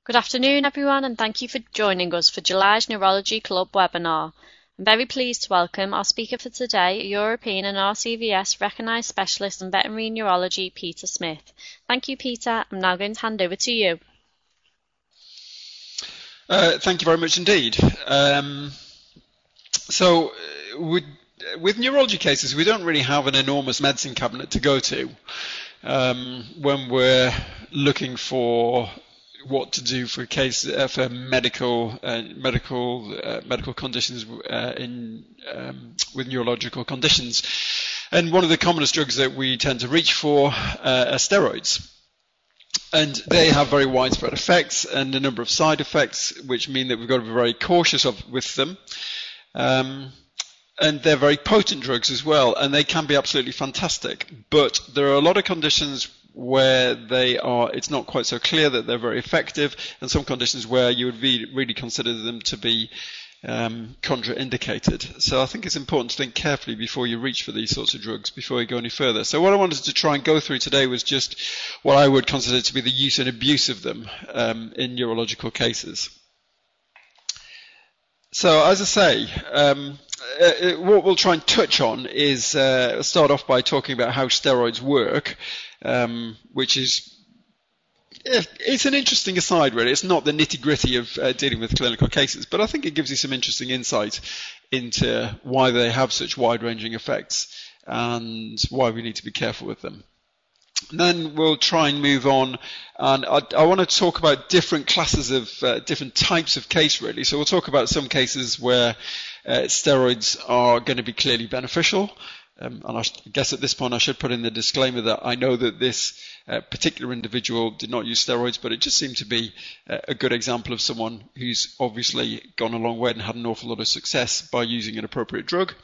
Good afternoon, everyone, and thank you for joining us for July's Neurology Club webinar. I'm very pleased to welcome our speaker for today, a European and RCVS recognised specialist in veterinary neurology, Peter Smith. Thank you, Peter. I'm now going to hand over to you. Thank you very much indeed. So with neurology cases, we don't really have an enormous medicine cabinet to go to when we're looking for what to do for for medical conditions with neurological conditions. And one of the commonest drugs that we tend to reach for are steroids. And they have very widespread effects and a number of side effects, which mean that we've got to be very cautious with them. And they're very potent drugs as well, and they can be absolutely fantastic. But there are a lot of conditions where it's not quite so clear that they're very effective, and some conditions where you would really consider them to be contraindicated. So I think it's important to think carefully before you reach for these sorts of drugs, before you go any further. So what I wanted to try and go through today was just what I would consider to be the use and abuse of them in neurological cases. So as I say, what we'll try and touch on is start off by talking about how steroids work, which is it's an interesting aside, really. It's not the nitty-gritty of dealing with clinical cases, but I think it gives you some interesting insight into why they have such wide-ranging effects and why we need to be careful with them. And then we'll try and move on, and I want to talk about different classes of different types of case, really. So we'll talk about some cases where steroids are going to be clearly beneficial. And I guess at this point I should put in the disclaimer that I know that this particular individual did not use steroids, but it just seemed to be a good example of someone who's obviously gone a long way and had an awful lot of success by using an appropriate drug.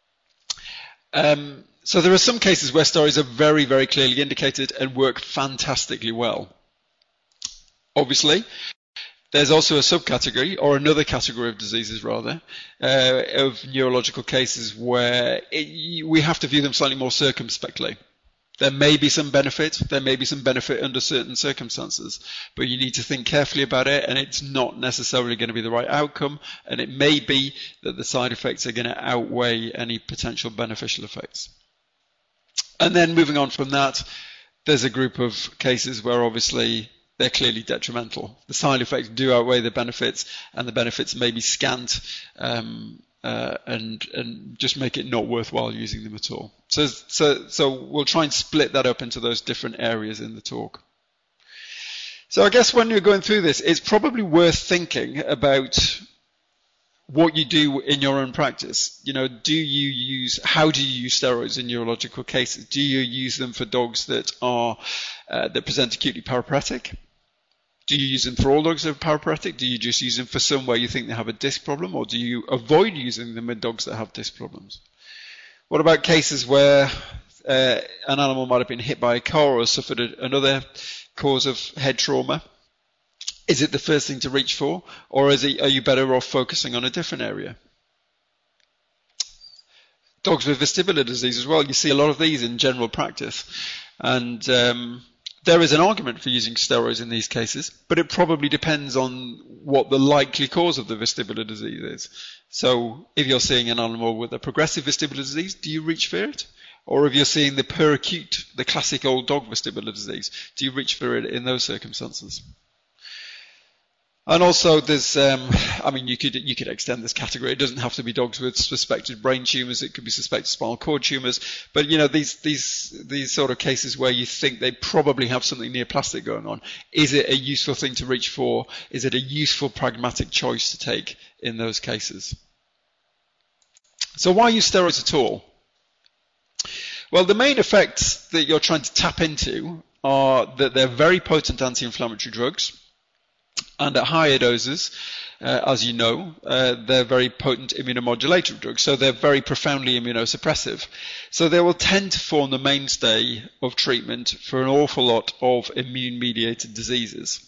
So there are some cases where steroids are very, very clearly indicated and work fantastically well. Obviously, there's also a subcategory, or another category of diseases rather, of neurological cases where we have to view them slightly more circumspectly. There may be some benefit under certain circumstances, but you need to think carefully about it, and it's not necessarily going to be the right outcome, and it may be that the side effects are going to outweigh any potential beneficial effects. And then moving on from that, there's a group of cases where obviously they're clearly detrimental. The side effects do outweigh the benefits, and the benefits may be scant and just make it not worthwhile using them at all. So we'll try and split that up into those different areas in the talk. So I guess when you're going through this, it's probably worth thinking about what you do in your own practice. You know, how do you use steroids in neurological cases? Do you use them for dogs that present acutely paraparetic? Do you use them for all dogs that are paraparetic? Do you just use them for some where you think they have a disc problem? Or do you avoid using them in dogs that have disc problems? What about cases where an animal might have been hit by a car or suffered another cause of head trauma? Is it the first thing to reach for? Or are you better off focusing on a different area? Dogs with vestibular disease as well. You see a lot of these in general practice. And there is an argument for using steroids in these cases, but it probably depends on what the likely cause of the vestibular disease is. So if you're seeing an animal with a progressive vestibular disease, do you reach for it? Or if you're seeing the peracute, the classic old dog vestibular disease, do you reach for it in those circumstances? And also there's, you could extend this category. It doesn't have to be dogs with suspected brain tumours. It could be suspected spinal cord tumours. But, these sort of cases where you think they probably have something neoplastic going on, is it a useful thing to reach for? Is it a useful pragmatic choice to take in those cases? So why use steroids at all? Well, the main effects that you're trying to tap into are that they're very potent anti-inflammatory drugs. And at higher doses, as you know, they're very potent immunomodulatory drugs, so they're very profoundly immunosuppressive. So they will tend to form the mainstay of treatment for an awful lot of immune-mediated diseases.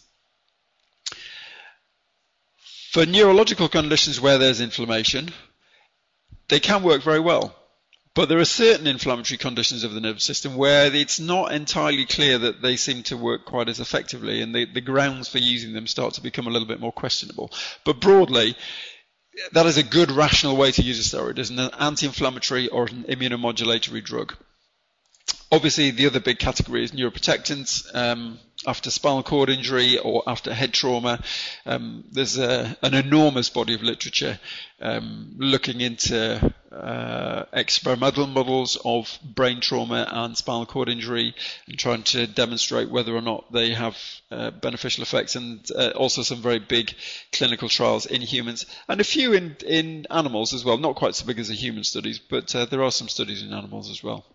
For neurological conditions where there's inflammation, they can work very well. But there are certain inflammatory conditions of the nervous system where it's not entirely clear that they seem to work quite as effectively, and the grounds for using them start to become a little bit more questionable. But broadly, that is a good rational way to use a steroid as an anti-inflammatory or an immunomodulatory drug. Obviously, the other big category is neuroprotectants. After spinal cord injury or after head trauma, there's an enormous body of literature looking into experimental models of brain trauma and spinal cord injury and trying to demonstrate whether or not they have beneficial effects, and also some very big clinical trials in humans and a few in animals as well. Not quite so big as the human studies, but there are some studies in animals as well.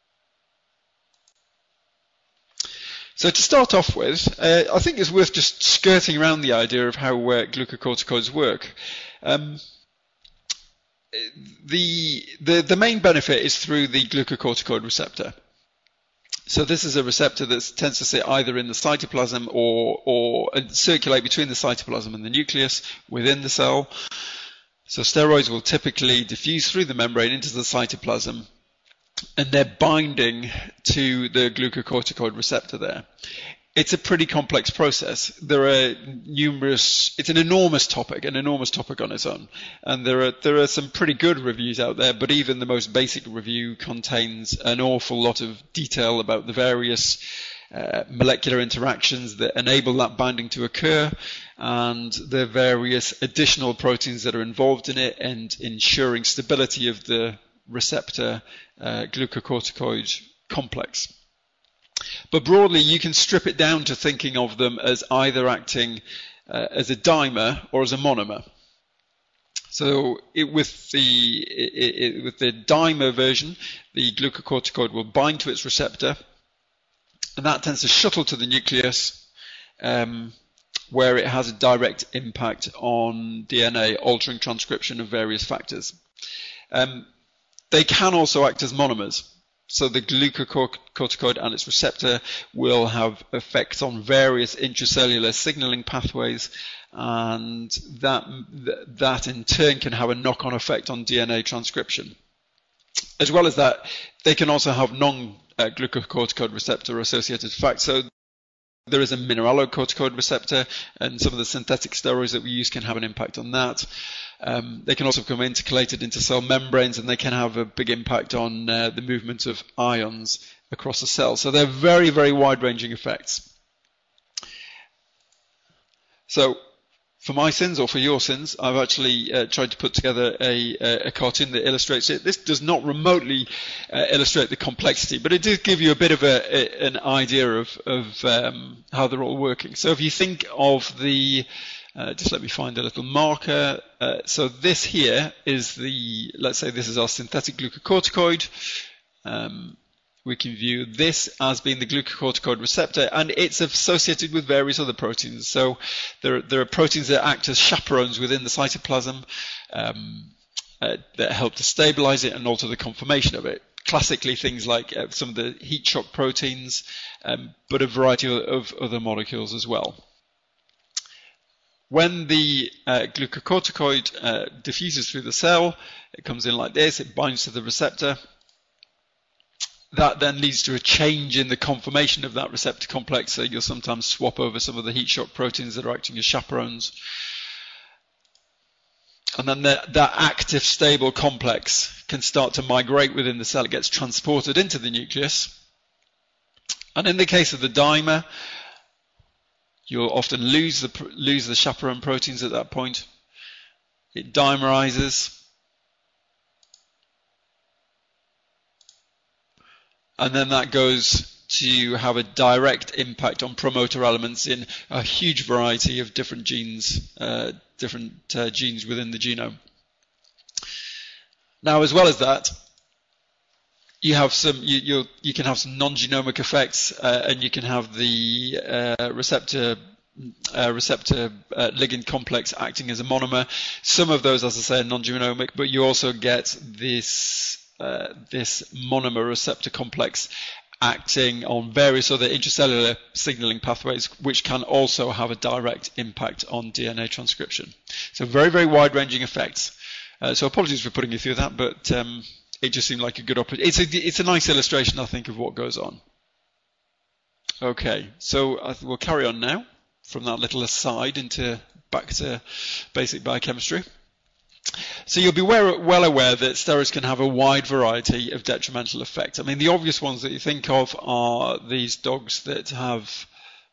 So to start off with, I think it's worth just skirting around the idea of how glucocorticoids work. The main benefit is through the glucocorticoid receptor. So this is a receptor that tends to sit either in the cytoplasm or circulate between the cytoplasm and the nucleus within the cell. So steroids will typically diffuse through the membrane into the cytoplasm, and they're binding to the glucocorticoid receptor there. It's a pretty complex process. There are it's an enormous topic on its own. And there are some pretty good reviews out there, but even the most basic review contains an awful lot of detail about the various molecular interactions that enable that binding to occur, and the various additional proteins that are involved in it, and ensuring stability of the receptor glucocorticoid complex. But broadly, you can strip it down to thinking of them as either acting as a dimer or as a monomer. So with the dimer version, the glucocorticoid will bind to its receptor, and that tends to shuttle to the nucleus, where it has a direct impact on DNA, altering transcription of various factors. They can also act as monomers. So the glucocorticoid and its receptor will have effects on various intracellular signaling pathways, and that in turn can have a knock-on effect on DNA transcription. As well as that, they can also have non-glucocorticoid receptor associated effects. So there is a mineralocorticoid receptor, and some of the synthetic steroids that we use can have an impact on that. They can also become intercalated into cell membranes, and they can have a big impact on the movement of ions across the cell. So they're very, very wide-ranging effects. So for my sins, or for your sins, I've actually tried to put together a cartoon that illustrates it. This does not remotely illustrate the complexity, but it does give you a bit of an idea of how they're all working. So if you think of just let me find a little marker. So this here is let's say this is our synthetic glucocorticoid. We can view this as being the glucocorticoid receptor, and it's associated with various other proteins. So there are proteins that act as chaperones within the cytoplasm that help to stabilize it and alter the conformation of it. Classically, things like some of the heat shock proteins, but a variety of other molecules as well. When the glucocorticoid diffuses through the cell, it comes in like this, it binds to the receptor. That then leads to a change in the conformation of that receptor complex, so you'll sometimes swap over some of the heat shock proteins that are acting as chaperones. And then that active stable complex can start to migrate within the cell. It gets transported into the nucleus. And in the case of the dimer, you'll often lose the chaperone proteins at that point. It dimerizes. And then that goes to have a direct impact on promoter elements in a huge variety of different genes, genes within the genome. Now, as well as that, you have you can have some non-genomic effects, and you can have the receptor ligand complex acting as a monomer. Some of those, as I say, are non-genomic, but you also get this monomer receptor complex acting on various other intracellular signaling pathways, which can also have a direct impact on DNA transcription. So very, very wide-ranging effects. So apologies for putting you through that, but it just seemed like a good opportunity. It's a nice illustration, I think, of what goes on. Okay, so we'll carry on now from that little aside back to basic biochemistry. So you'll be well aware that steroids can have a wide variety of detrimental effects. I mean, the obvious ones that you think of are these dogs that have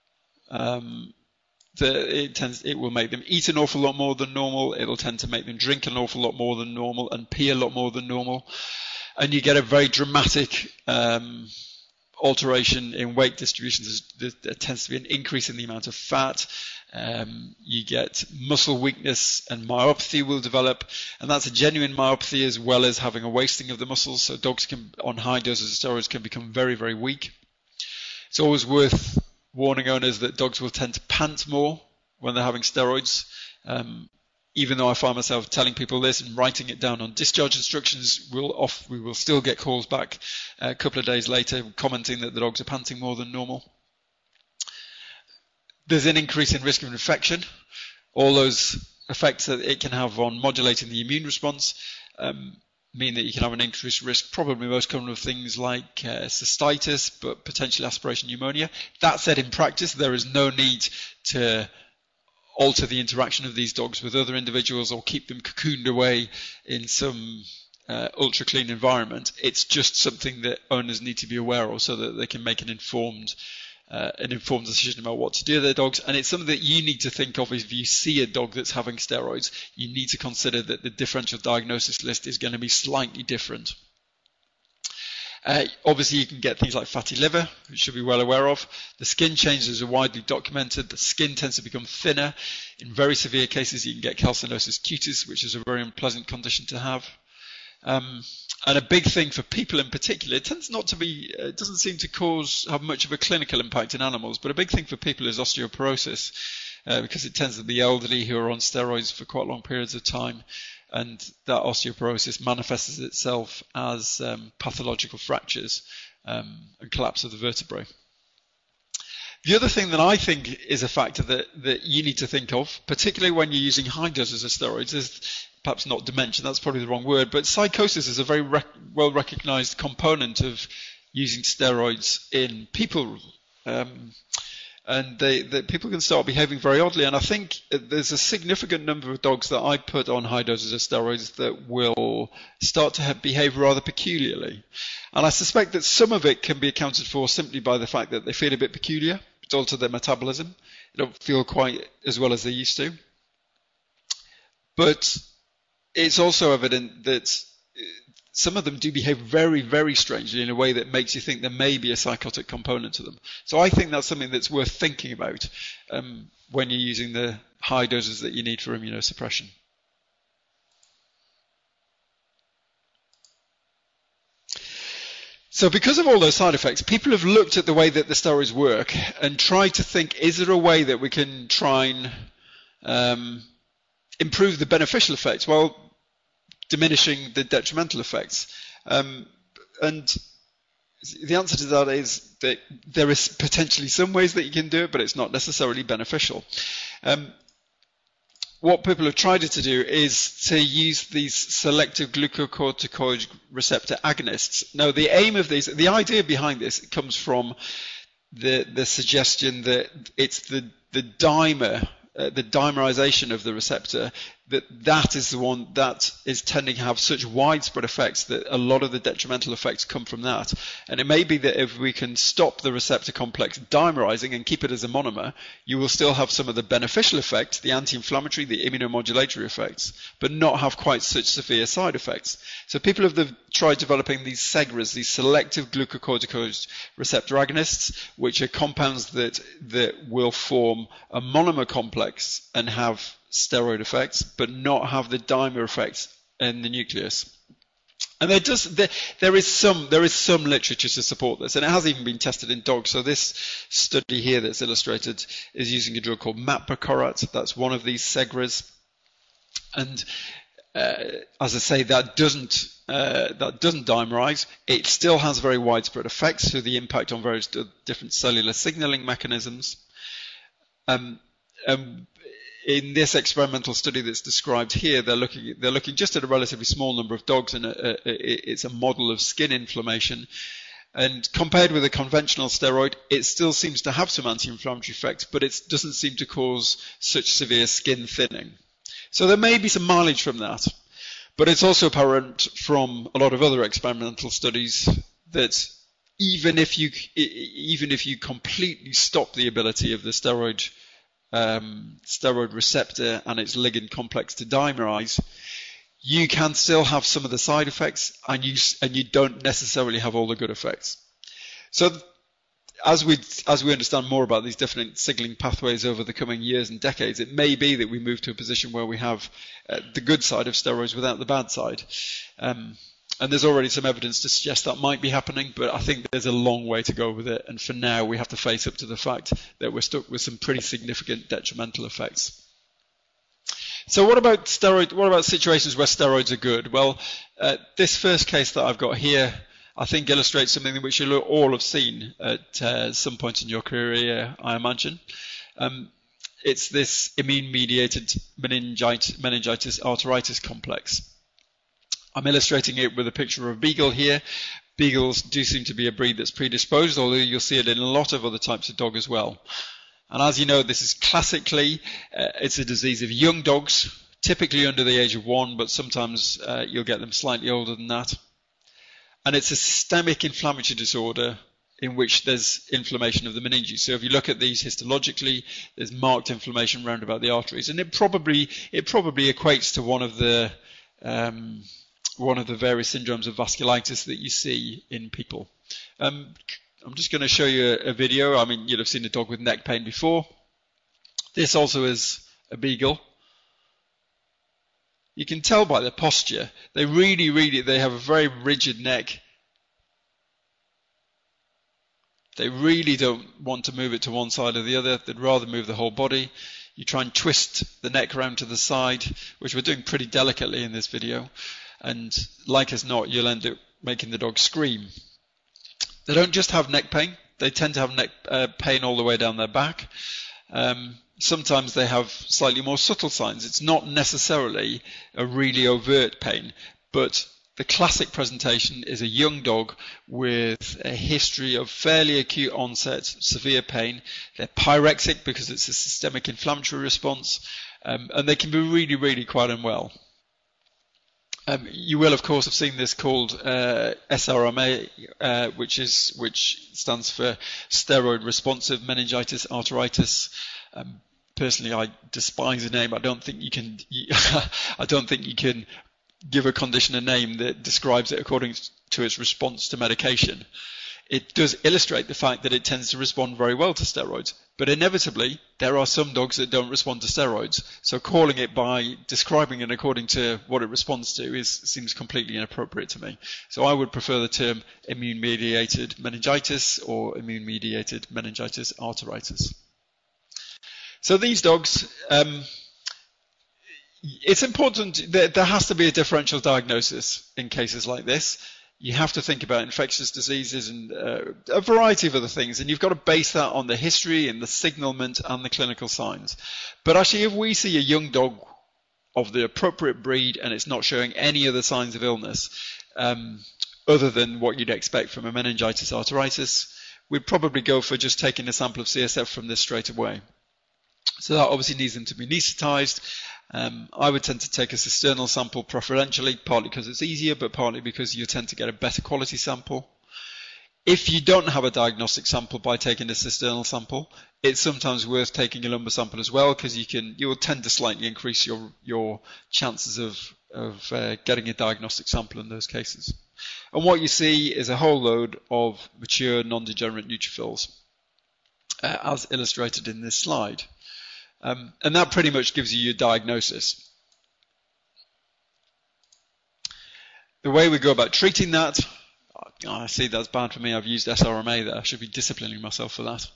it will make them eat an awful lot more than normal. It'll tend to make them drink an awful lot more than normal and pee a lot more than normal. And you get a very dramatic alteration in weight distribution. There tends to be an increase in the amount of fat. You get muscle weakness and myopathy will develop, and that's a genuine myopathy as well as having a wasting of the muscles. So dogs on high doses of steroids can become very, very weak. It's always worth warning owners that dogs will tend to pant more when they're having steroids. Even though I find myself telling people this and writing it down on discharge instructions, we will still get calls back a couple of days later commenting that the dogs are panting more than normal. There's an increase in risk of infection. All those effects that it can have on modulating the immune response mean that you can have an increased risk, probably most common of things like cystitis, but potentially aspiration pneumonia. That said, in practice, there is no need to alter the interaction of these dogs with other individuals or keep them cocooned away in some ultra clean environment. It's just something that owners need to be aware of so that they can make an informed decision about what to do with their dogs. And it's something that you need to think of if you see a dog that's having steroids. You need to consider that the differential diagnosis list is going to be slightly different. Obviously, you can get things like fatty liver, which you should be well aware of. The skin changes are widely documented. The skin tends to become thinner. In very severe cases, you can get calcinosis cutis, which is a very unpleasant condition to have. And a big thing for people in particular, it doesn't seem to have much of a clinical impact in animals, but a big thing for people is osteoporosis, because it tends to be elderly who are on steroids for quite long periods of time. And that osteoporosis manifests itself as pathological fractures and collapse of the vertebrae. The other thing that I think is a factor that you need to think of, particularly when you're using high doses of steroids, is perhaps not dementia, that's probably the wrong word, but psychosis is a very well-recognized component of using steroids in people. And people can start behaving very oddly. And I think there's a significant number of dogs that I put on high doses of steroids that will start to behave rather peculiarly. And I suspect that some of it can be accounted for simply by the fact that they feel a bit peculiar. It's altered their metabolism. They don't feel quite as well as they used to. But it's also evident that some of them do behave very, very strangely in a way that makes you think there may be a psychotic component to them. So I think that's something that's worth thinking about when you're using the high doses that you need for immunosuppression. So because of all those side effects, people have looked at the way that the steroids work and tried to think, is there a way that we can try and improve the beneficial effects? Well, diminishing the detrimental effects. And the answer to that is that there is potentially some ways that you can do it, but it's not necessarily beneficial. What people have tried to do is to use these selective glucocorticoid receptor agonists. Now, the aim of these, the idea behind this comes from the suggestion that it's the dimer, the dimerization of the receptor, that is the one that is tending to have such widespread effects that a lot of the detrimental effects come from that. And it may be that if we can stop the receptor complex dimerizing and keep it as a monomer, you will still have some of the beneficial effects, the anti-inflammatory, the immunomodulatory effects, but not have quite such severe side effects. So people have tried developing these SEGRAs, these selective glucocorticoid receptor agonists, which are compounds that will form a monomer complex and have steroid effects, but not have the dimer effects in the nucleus. And there is some literature to support this, and it has even been tested in dogs. So this study here that's illustrated is using a drug called Maprocorat. That's one of these SEGRAs, and as I say, that doesn't dimerize. It still has very widespread effects through the impact on various different cellular signaling mechanisms. in this experimental study that's described here, they're looking just at a relatively small number of dogs, and it's a model of skin inflammation. And compared with a conventional steroid, it still seems to have some anti-inflammatory effects, but it doesn't seem to cause such severe skin thinning. So there may be some mileage from that. But it's also apparent from a lot of other experimental studies that even if you completely stop the ability of the steroid receptor and its ligand complex to dimerize, you can still have some of the side effects, and you don't necessarily have all the good effects. So as we understand more about these different signaling pathways over the coming years and decades, it may be that we move to a position where we have the good side of steroids without the bad side. And there's already some evidence to suggest that might be happening, but I think there's a long way to go with it. And for now, we have to face up to the fact that we're stuck with some pretty significant detrimental effects. So what about situations where steroids are good? Well, this first case that I've got here, I think illustrates something which you all have seen at some point in your career, I imagine. It's this immune-mediated meningitis arteritis complex. I'm illustrating it with a picture of a beagle here. Beagles do seem to be a breed that's predisposed, although you'll see it in a lot of other types of dog as well. And as you know, this is classically, it's a disease of young dogs, typically under the age of 1, but sometimes you'll get them slightly older than that. And it's a systemic inflammatory disorder in which there's inflammation of the meninges. So if you look at these histologically, there's marked inflammation round about the arteries, and it probably equates to one of the various syndromes of vasculitis that you see in people. I'm just going to show you a video. I mean, you'll have seen a dog with neck pain before. This also is a beagle. You can tell by their posture. They have a very rigid neck. They really don't want to move it to one side or the other. They'd rather move the whole body. You try and twist the neck around to the side, which we're doing pretty delicately in this video. And like as not, you'll end up making the dog scream. They don't just have neck pain. They tend to have neck pain all the way down their back. Sometimes they have slightly more subtle signs. It's not necessarily a really overt pain, but the classic presentation is a young dog with a history of fairly acute onset, severe pain. They're pyrexic because it's a systemic inflammatory response, and they can be really, really quite unwell. You will, of course, have seen this called SRMA, which stands for steroid responsive meningitis arteritis. Personally, I despise the name. I don't think you can give a condition a name that describes it according to its response to medication. It does illustrate the fact that it tends to respond very well to steroids, but inevitably there are some dogs that don't respond to steroids. So calling it by describing it according to what it responds to seems completely inappropriate to me. So I would prefer the term immune-mediated meningitis or immune-mediated meningitis arteritis. So these dogs, it's important that there has to be a differential diagnosis in cases like this. You have to think about infectious diseases and a variety of other things, and you've got to base that on the history and the signalment and the clinical signs. But actually, if we see a young dog of the appropriate breed and it's not showing any other signs of illness other than what you'd expect from a meningitis arteritis, we'd probably go for just taking a sample of CSF from this straight away. So that obviously needs them to be anaesthetized. I would tend to take a cisternal sample preferentially, partly because it's easier, but partly because you tend to get a better quality sample. If you don't have a diagnostic sample by taking a cisternal sample, it's sometimes worth taking a lumbar sample as well, because you will tend to slightly increase your chances of getting a diagnostic sample in those cases. And what you see is a whole load of mature non-degenerate neutrophils, as illustrated in this slide. And that pretty much gives you your diagnosis. The way we go about treating that, I see that's bad for me. I've used SRMA there. I should be disciplining myself for that.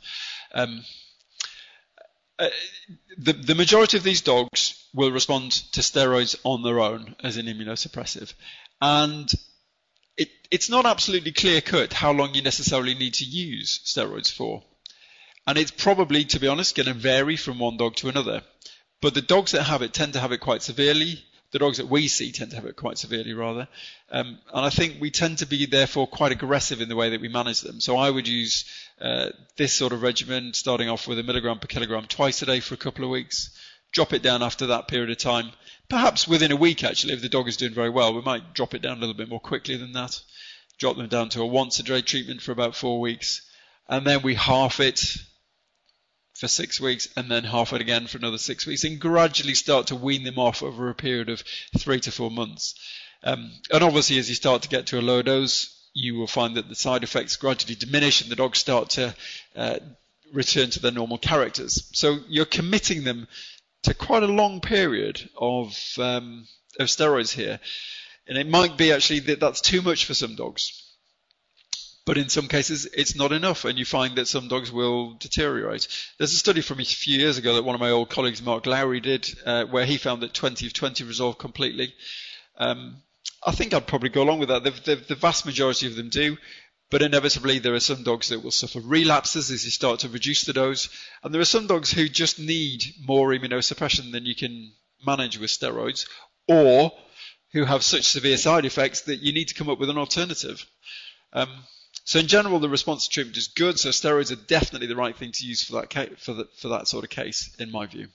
The majority of these dogs will respond to steroids on their own as an immunosuppressive. And it's not absolutely clear-cut how long you necessarily need to use steroids for. And it's probably, to be honest, going to vary from one dog to another. But the dogs that have it tend to have it quite severely. The dogs that we see tend to have it quite severely, rather. And I think we tend to be, therefore, quite aggressive in the way that we manage them. So I would use this sort of regimen, starting off with 1 milligram per kilogram twice a day for a couple of weeks. Drop it down after that period of time. Perhaps within a week, actually, if the dog is doing very well, we might drop it down a little bit more quickly than that. Drop them down to a once-a-day treatment for about 4 weeks. And then we half it for 6 weeks, and then half it again for another 6 weeks, and gradually start to wean them off over a period of 3 to 4 months. And obviously, as you start to get to a lower dose, you will find that the side effects gradually diminish and the dogs start to return to their normal characters. So you're committing them to quite a long period of steroids here. And it might be actually that that's too much for some dogs. But in some cases, it's not enough, and you find that some dogs will deteriorate. There's a study from a few years ago that one of my old colleagues, Mark Lowry, did, where he found that 20 of 20 resolved completely. I think I'd probably go along with that. The vast majority of them do, but inevitably there are some dogs that will suffer relapses as you start to reduce the dose, and there are some dogs who just need more immunosuppression than you can manage with steroids, or who have such severe side effects that you need to come up with an alternative. So in general, the response to treatment is good. So steroids are definitely the right thing to use for that sort of case, in my view.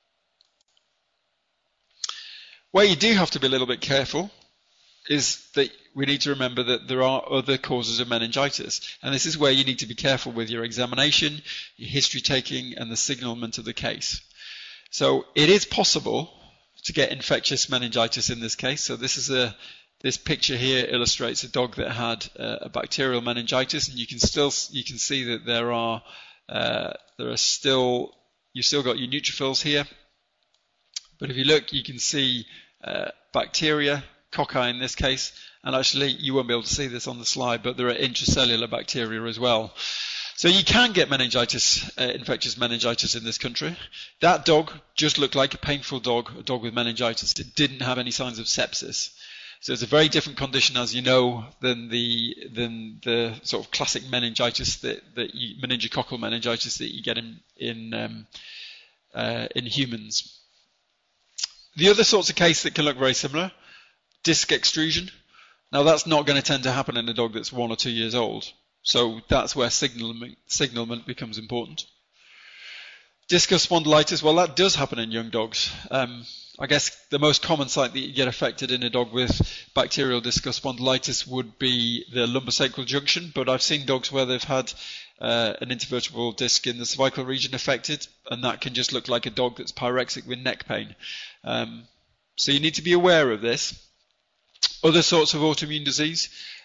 Where you do have to be a little bit careful is that we need to remember that there are other causes of meningitis, and this is where you need to be careful with your examination, your history taking, and the signalment of the case. So it is possible to get infectious meningitis in this case. So this picture here illustrates a dog that had a bacterial meningitis, and you can see that you've still got your neutrophils here. But if you look, you can see bacteria, cocci in this case, and actually you won't be able to see this on the slide, but there are intracellular bacteria as well. So you can get meningitis, infectious meningitis in this country. That dog just looked like a painful dog, a dog with meningitis. It didn't have any signs of sepsis. So it's a very different condition, as you know, than the sort of classic meningitis meningococcal meningitis that you get in humans. The other sorts of case that can look very similar, disc extrusion. Now that's not going to tend to happen in a dog that's 1 or 2 years old. So that's where signalment becomes important. Discus spondylitis, well, that does happen in young dogs. I guess the most common site that you get affected in a dog with bacterial discus spondylitis would be the lumbosacral junction, but I've seen dogs where they've had an intervertebral disc in the cervical region affected, and that can just look like a dog that's pyrexic with neck pain. So you need to be aware of this. Other sorts of autoimmune disease,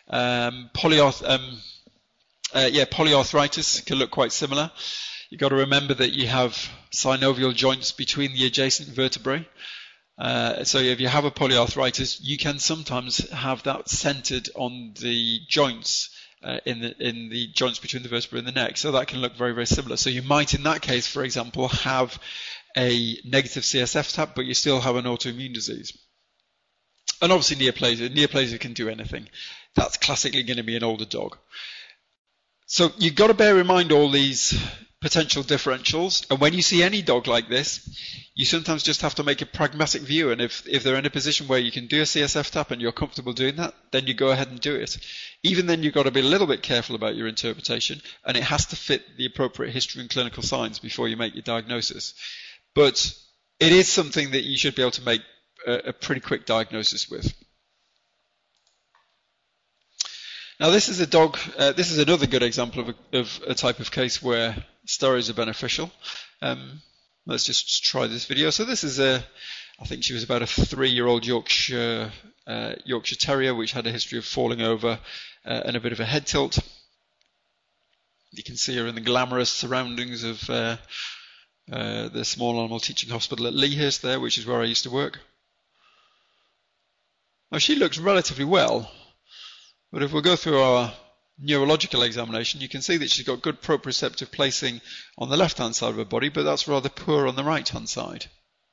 polyarthritis can look quite similar. You've got to remember that you have synovial joints between the adjacent vertebrae. So if you have a polyarthritis, you can sometimes have that centered on the joints, in the joints between the vertebrae and the neck. So that can look very, very similar. So you might, in that case, for example, have a negative CSF tap, but you still have an autoimmune disease. And obviously neoplasia. Neoplasia can do anything. That's classically going to be an older dog. So you've got to bear in mind all these potential differentials, and when you see any dog like this, you sometimes just have to make a pragmatic view, and if they're in a position where you can do a CSF tap and you're comfortable doing that, then you go ahead and do it. Even then, you've got to be a little bit careful about your interpretation, and it has to fit the appropriate history and clinical signs before you make your diagnosis. But it is something that you should be able to make a pretty quick diagnosis with. Now this is a dog, this is another good example of a type of case where steroids are beneficial. Let's just try this video. So this is I think she was about a 3-year-old Yorkshire Terrier, which had a history of falling over and a bit of a head tilt. You can see her in the glamorous surroundings of the small animal teaching hospital at Lea Hurst there, which is where I used to work. Now she looks relatively well. But if we'll go through our neurological examination, you can see that she's got good proprioceptive placing on the left-hand side of her body, but that's rather poor on the right-hand side.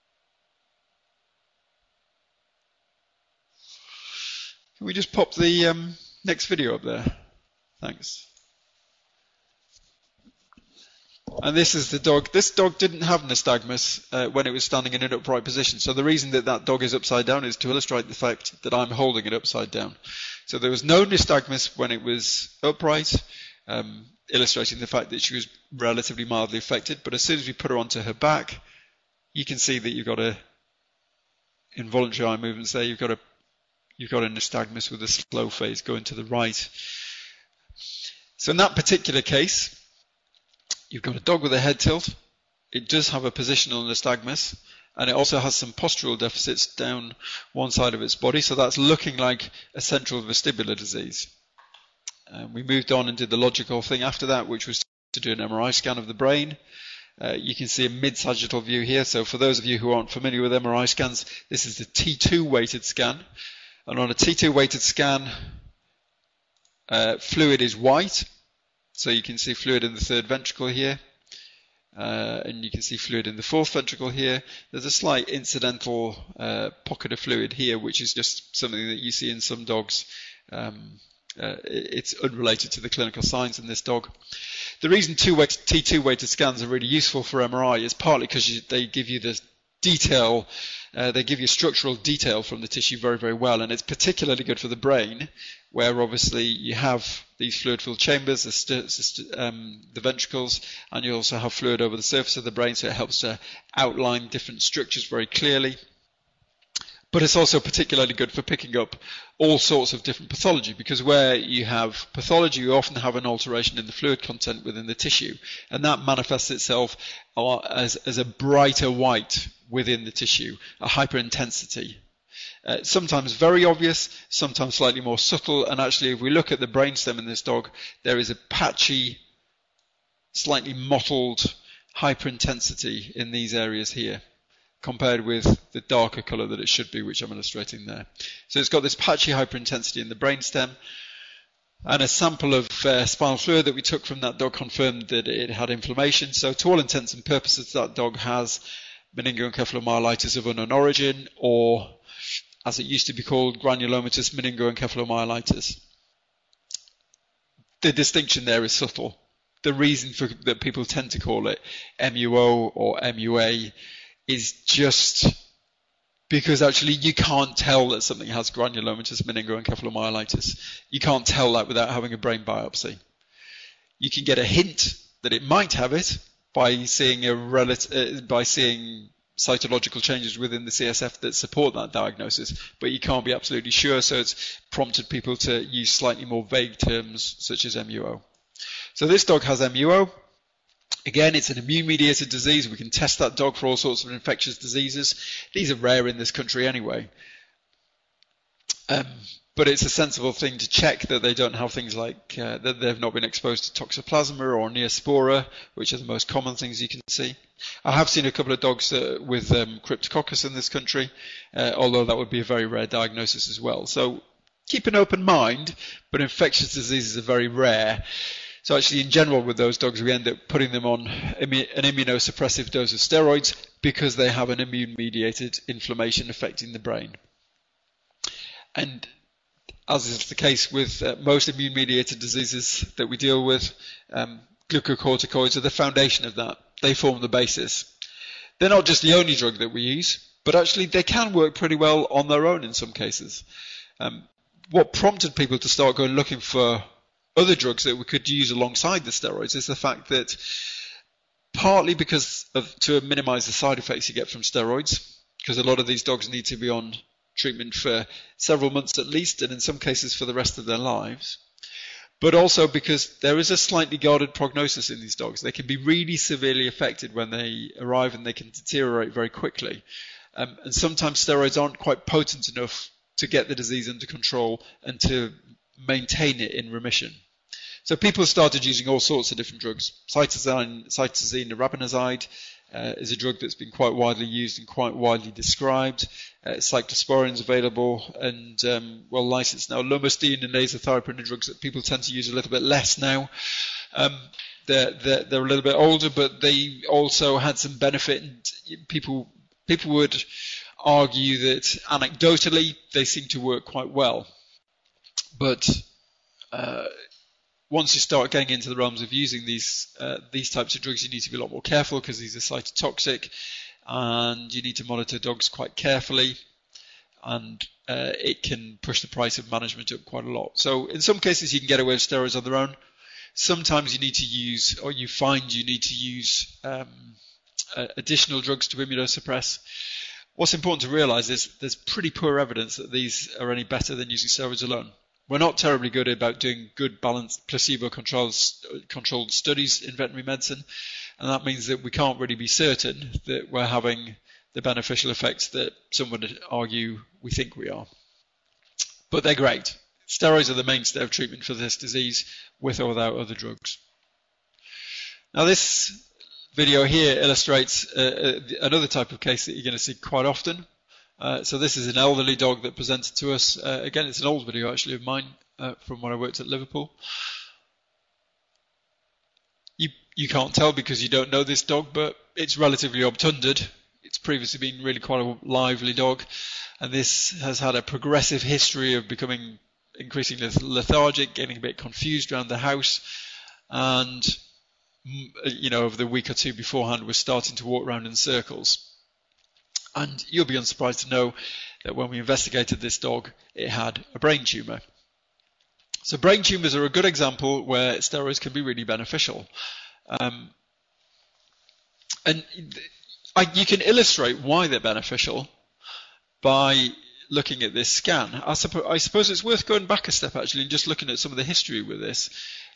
Can we just pop the next video up there? Thanks. And this is the dog. This dog didn't have nystagmus when it was standing in an upright position. So the reason that that dog is upside down is to illustrate the fact that I'm holding it upside down. So there was no nystagmus when it was upright, illustrating the fact that she was relatively mildly affected. But as soon as we put her onto her back, you can see that you've got a involuntary eye movements there. You've got a nystagmus with a slow phase going to the right. So in that particular case, you've got a dog with a head tilt. It does have a positional nystagmus, and it also has some postural deficits down one side of its body. So that's looking like a central vestibular disease. We moved on and did the logical thing after that, which was to do an MRI scan of the brain. You can see a mid-sagittal view here. So for those of you who aren't familiar with MRI scans, this is the T2 weighted scan. And on a T2 weighted scan, fluid is white. So you can see fluid in the third ventricle here. And you can see fluid in the fourth ventricle here. There's a slight incidental pocket of fluid here, which is just something that you see in some dogs. It's unrelated to the clinical signs in this dog. The reason T2 weighted scans are really useful for MRI is partly because they give you the detail, they give you structural detail from the tissue very, very well, and it's particularly good for the brain, where obviously you have these fluid-filled chambers, the ventricles, and you also have fluid over the surface of the brain, so it helps to outline different structures very clearly. But it's also particularly good for picking up all sorts of different pathology, because where you have pathology, you often have an alteration in the fluid content within the tissue, and that manifests itself as a brighter white within the tissue, a hyperintensity. Sometimes very obvious, sometimes slightly more subtle, and actually if we look at the brainstem in this dog, there is a patchy, slightly mottled hyperintensity in these areas here, compared with the darker colour that it should be, which I'm illustrating there. So it's got this patchy hyperintensity in the brainstem, and a sample of spinal fluid that we took from that dog confirmed that it had inflammation. So to all intents and purposes, that dog has meningoencephalomyelitis of unknown origin, or as it used to be called, granulomatous meningoencephalomyelitis. The distinction there is subtle. The reason that people tend to call it MUO or MUA is just because actually you can't tell that something has granulomatous meningoencephalomyelitis. You can't tell that without having a brain biopsy. You can get a hint that it might have it by seeing cytological changes within the CSF that support that diagnosis, but you can't be absolutely sure, so it's prompted people to use slightly more vague terms such as MUO. So this dog has MUO. Again, it's an immune-mediated disease. We can test that dog for all sorts of infectious diseases. These are rare in this country anyway. But it's a sensible thing to check that they don't have things like, that they've not been exposed to Toxoplasma or Neospora, which are the most common things you can see. I have seen a couple of dogs with Cryptococcus in this country, although that would be a very rare diagnosis as well. So keep an open mind, but infectious diseases are very rare. So actually, in general, with those dogs, we end up putting them on an immunosuppressive dose of steroids because they have an immune-mediated inflammation affecting the brain. And as is the case with most immune-mediated diseases that we deal with, glucocorticoids are the foundation of that. They form the basis. They're not just the only drug that we use, but actually they can work pretty well on their own in some cases. What prompted people to start going looking for other drugs that we could use alongside the steroids is the fact that partly because to minimize the side effects you get from steroids, because a lot of these dogs need to be on treatment for several months at least, and in some cases for the rest of their lives, but also because there is a slightly guarded prognosis in these dogs. They can be really severely affected when they arrive, and they can deteriorate very quickly. And sometimes steroids aren't quite potent enough to get the disease under control and to maintain it in remission. So people started using all sorts of different drugs. Cytosine arabinoside is a drug that's been quite widely used and quite widely described. Cyclosporin is available, and licensed now. Lomustine and azathioprine are drugs that people tend to use a little bit less now. They're a little bit older, but they also had some benefit, and people would argue that anecdotally they seem to work quite well. But once you start getting into the realms of using these types of drugs, you need to be a lot more careful because these are cytotoxic, and you need to monitor dogs quite carefully, and it can push the price of management up quite a lot. So in some cases you can get away with steroids on their own. Sometimes you need to use, or you find you need to use additional drugs to immunosuppress. What's important to realise is there's pretty poor evidence that these are any better than using steroids alone. We're not terribly good about doing good, balanced, placebo-controlled studies in veterinary medicine, and that means that we can't really be certain that we're having the beneficial effects that some would argue we think we are. But they're great. Steroids are the mainstay of treatment for this disease, with or without other drugs. Now this video here illustrates another type of case that you're going to see quite often. So this is an elderly dog that presented to us. Again, it's an old video actually of mine from when I worked at Liverpool. You can't tell because you don't know this dog, but it's relatively obtunded. It's previously been really quite a lively dog, and this has had a progressive history of becoming increasingly lethargic, getting a bit confused around the house, and over the week or two beforehand was starting to walk around in circles. And you'll be unsurprised to know that when we investigated this dog, it had a brain tumour. So brain tumours are a good example where steroids can be really beneficial. You can illustrate why they're beneficial by looking at this scan. I suppose it's worth going back a step actually and just looking at some of the history with this.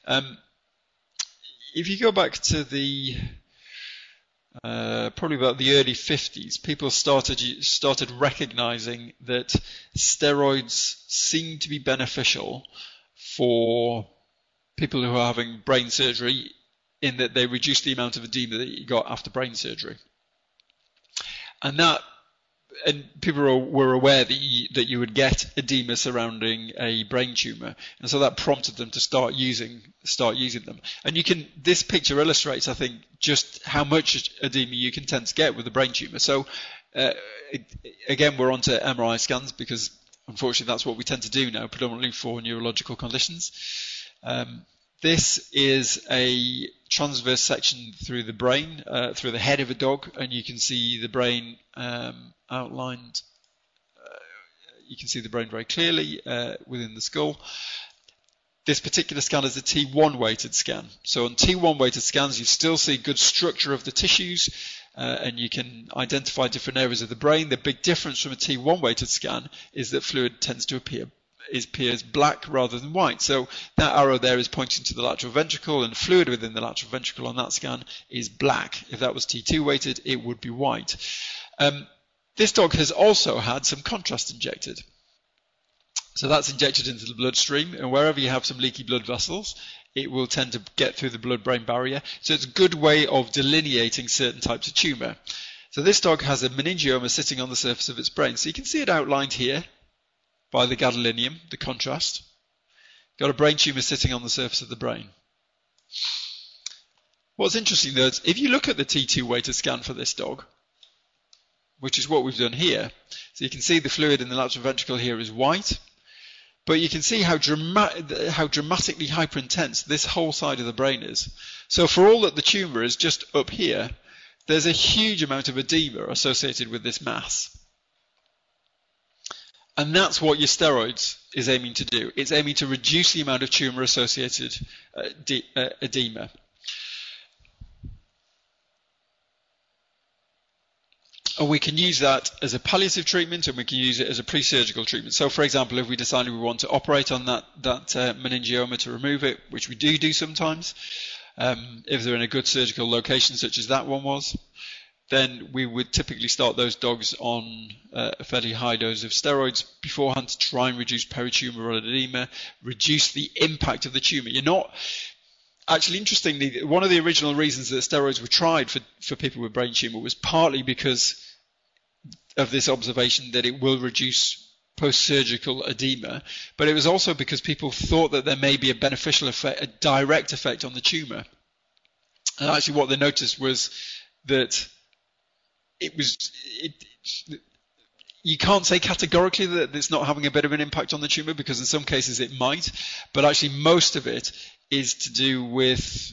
If you go back to the probably about the early 50s, people started recognizing that steroids seem to be beneficial for people who are having brain surgery, in that they reduce the amount of edema that you got after brain surgery. And people were aware that you would get edema surrounding a brain tumour, and so that prompted them to start using them. And this picture illustrates, I think, just how much edema you can tend to get with a brain tumour. So again, we're onto MRI scans because unfortunately that's what we tend to do now, predominantly for neurological conditions. This is a transverse section through the brain, through the head of a dog, and you can see the brain outlined. You can see the brain very clearly within the skull. This particular scan is a T1 weighted scan. So on T1 weighted scans, you still see good structure of the tissues, and you can identify different areas of the brain. The big difference from a T1 weighted scan is that fluid tends to appears black rather than white. So that arrow there is pointing to the lateral ventricle, and fluid within the lateral ventricle on that scan is black. If that was T2 weighted, it would be white. This dog has also had some contrast injected. So that's injected into the bloodstream, and wherever you have some leaky blood vessels, it will tend to get through the blood-brain barrier. So it's a good way of delineating certain types of tumour. So this dog has a meningioma sitting on the surface of its brain. So you can see it outlined here by the gadolinium, the contrast. Got a brain tumour sitting on the surface of the brain. What's interesting though is if you look at the T2 weighted scan for this dog, which is what we've done here, so you can see the fluid in the lateral ventricle here is white, but you can see how dramatically hyperintense this whole side of the brain is. So for all that the tumour is just up here, there's a huge amount of edema associated with this mass. And that's what your steroids is aiming to do. It's aiming to reduce the amount of tumour-associated edema. And we can use that as a palliative treatment, and we can use it as a pre-surgical treatment. So, for example, if we decided we want to operate on that meningioma to remove it, which we do sometimes, if they're in a good surgical location such as that one was, then we would typically start those dogs on a fairly high dose of steroids beforehand to try and reduce peritumoral edema, reduce the impact of the tumour. You're not... Actually, interestingly, one of the original reasons that steroids were tried for people with brain tumour was partly because of this observation that it will reduce post-surgical edema, but it was also because people thought that there may be a beneficial effect, a direct effect on the tumour. And actually what they you can't say categorically that it's not having a bit of an impact on the tumour, because in some cases it might, but actually most of it is to do with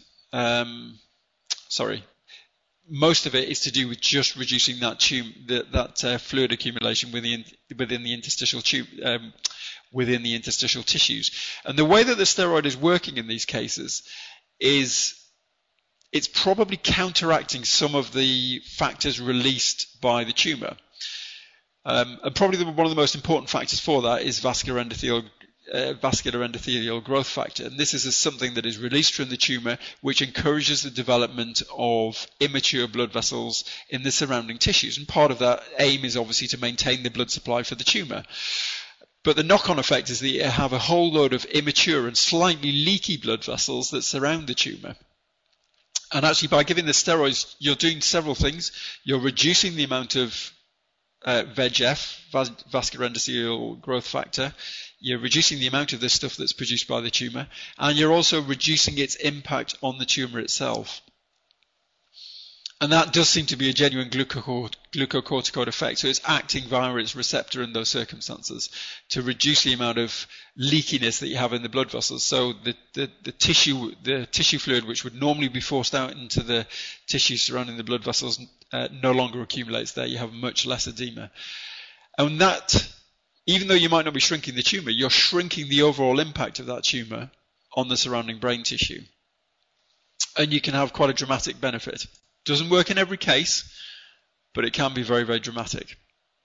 just reducing that fluid accumulation within the interstitial tube, within the interstitial tissues. And the way that the steroid is working in these cases is it's probably counteracting some of the factors released by the tumour. And probably one of the most important factors for that is vascular endothelial growth factor. And this is something that is released from the tumour, which encourages the development of immature blood vessels in the surrounding tissues. And part of that aim is obviously to maintain the blood supply for the tumour. But the knock-on effect is that you have a whole load of immature and slightly leaky blood vessels that surround the tumour. And actually, by giving the steroids, you're doing several things. You're reducing the amount of VEGF, vascular endothelial growth factor. You're reducing the amount of this stuff that's produced by the tumour, and you're also reducing its impact on the tumour itself. And that does seem to be a genuine glucocorticoid effect. So it's acting via its receptor in those circumstances to reduce the amount of leakiness that you have in the blood vessels. So the tissue fluid, which would normally be forced out into the tissue surrounding the blood vessels, no longer accumulates there. You have much less edema. And that, even though you might not be shrinking the tumour, you're shrinking the overall impact of that tumour on the surrounding brain tissue. And you can have quite a dramatic benefit. Doesn't work in every case, but it can be very, very dramatic.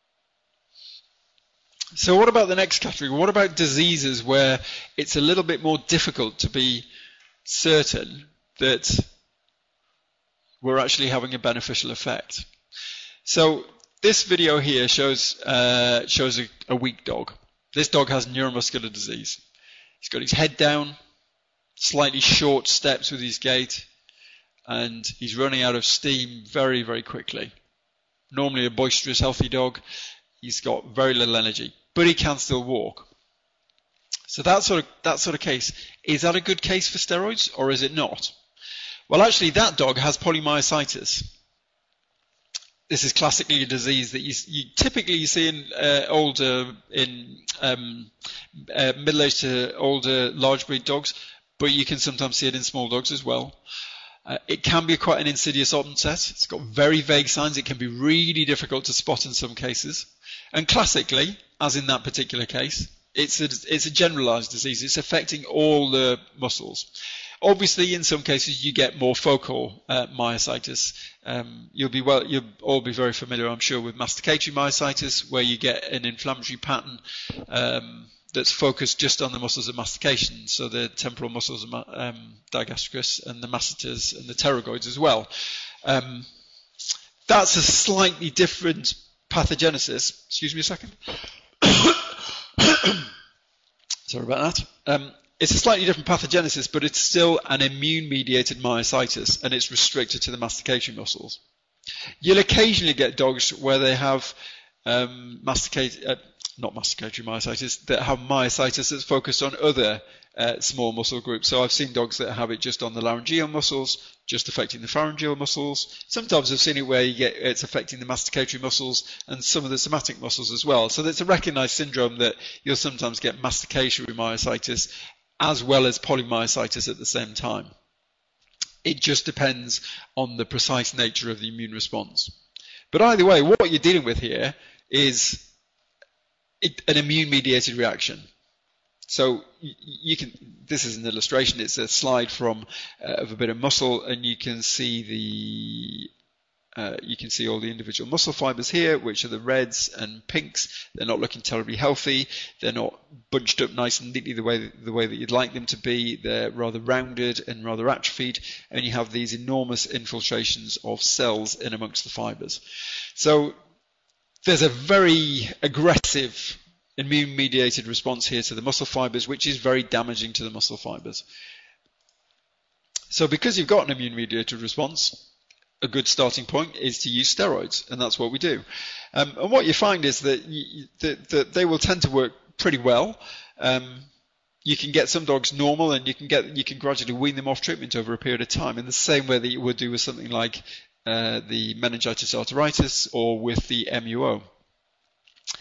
So what about the next category? What about diseases where it's a little bit more difficult to be certain that we're actually having a beneficial effect? So this video here shows a weak dog. This dog has neuromuscular disease. He's got his head down, slightly short steps with his gait, and he's running out of steam very, very quickly. Normally a boisterous, healthy dog. He's got very little energy, but he can still walk. So that sort of case, is that a good case for steroids, or is it not? Well, actually, that dog has polymyositis. This is classically a disease that you typically see in middle-aged to older large breed dogs, but you can sometimes see it in small dogs as well. It can be quite an insidious onset. It's got very vague signs. It can be really difficult to spot in some cases. And classically, as in that particular case, it's a generalized disease. It's affecting all the muscles. Obviously, in some cases, you get more focal myositis. You'll all be very familiar, I'm sure, with masticatory myositis, where you get an inflammatory pattern that's focused just on the muscles of mastication, so the temporal muscles of digastricus and the masseters and the pterygoids as well. That's a slightly different pathogenesis. Excuse me a second. Sorry about that. It's a slightly different pathogenesis, but it's still an immune-mediated myositis, and it's restricted to the mastication muscles. You'll occasionally get dogs where they have not masticatory myositis, that have myositis that's focused on other small muscle groups. So I've seen dogs that have it just on the laryngeal muscles, just affecting the pharyngeal muscles. Sometimes I've seen it where it's affecting the masticatory muscles and some of the somatic muscles as well. So that's a recognized syndrome that you'll sometimes get masticatory myositis as well as polymyositis at the same time. It just depends on the precise nature of the immune response. But either way, what you're dealing with here is an immune-mediated reaction. So this is an illustration. It's a slide of a bit of muscle, and you can see all the individual muscle fibers here, which are the reds and pinks. They're not looking terribly healthy. They're not bunched up nice and neatly the way that you'd like them to be. They're rather rounded and rather atrophied, and you have these enormous infiltrations of cells in amongst the fibers. So there's a very aggressive immune-mediated response here to the muscle fibers, which is very damaging to the muscle fibers. So because you've got an immune-mediated response, a good starting point is to use steroids, and that's what we do. And what you find is that they will tend to work pretty well. You can get some dogs normal, and you can gradually wean them off treatment over a period of time, in the same way that you would do with something like the meningitis arteritis or with the MUO.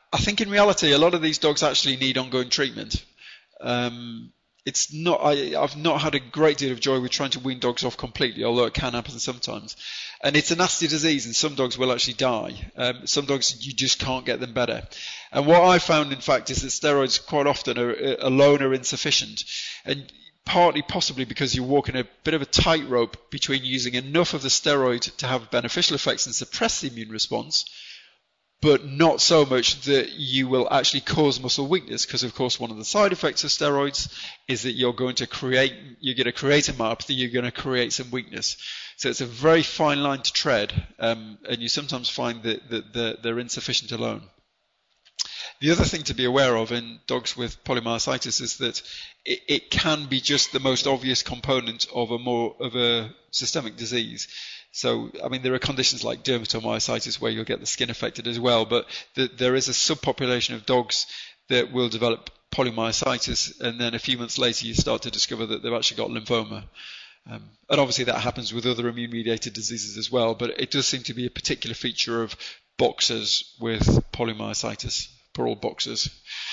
I think in reality, a lot of these dogs actually need ongoing treatment. It's not. I've not had a great deal of joy with trying to wean dogs off completely, although it can happen sometimes. And it's a nasty disease, and some dogs will actually die. Some dogs, you just can't get them better. And what I found, in fact, is that steroids quite often alone are insufficient. And partly possibly because you're walking a bit of a tightrope between using enough of the steroid to have beneficial effects and suppress the immune response, but not so much that you will actually cause muscle weakness, because of course one of the side effects of steroids is that you're going to create a myopathy, you're going to create some weakness. So it's a very fine line to tread, and you sometimes find that they're insufficient alone. The other thing to be aware of in dogs with polymyositis is that it can be just the most obvious component of a systemic disease. So, I mean, there are conditions like dermatomyositis where you'll get the skin affected as well, but there is a subpopulation of dogs that will develop polymyositis, and then a few months later you start to discover that they've actually got lymphoma. And obviously that happens with other immune-mediated diseases as well, but it does seem to be a particular feature of boxers with polymyositis. Poor old boxers.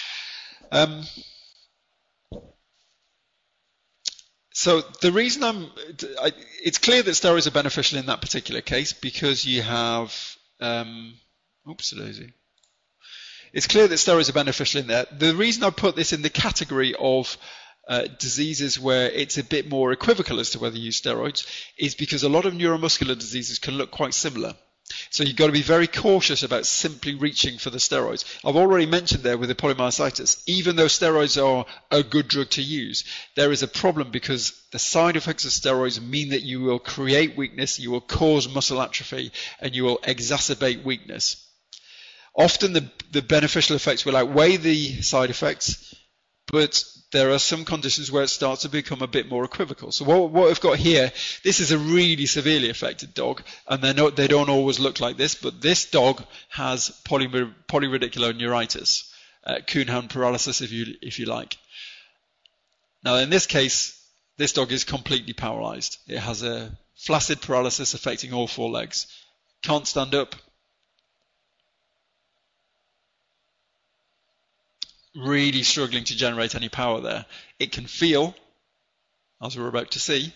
So the reason it's clear that steroids are beneficial in that particular case because you have, oopsie-daisy. It's clear that steroids are beneficial in there. The reason I put this in the category of diseases where it's a bit more equivocal as to whether you use steroids is because a lot of neuromuscular diseases can look quite similar. So you've got to be very cautious about simply reaching for the steroids. I've already mentioned there with the polymyositis, even though steroids are a good drug to use, there is a problem because the side effects of steroids mean that you will create weakness, you will cause muscle atrophy, and you will exacerbate weakness. Often the beneficial effects will outweigh the side effects, but there are some conditions where it starts to become a bit more equivocal. So what I've got here, this is a really severely affected dog, and they don't always look like this, but this dog has polyradicular neuritis, Kuhnhauer paralysis if you like. Now in this case, this dog is completely paralyzed. It has a flaccid paralysis affecting all four legs. Can't stand up. Really struggling to generate any power there. It can feel, as we're about to see,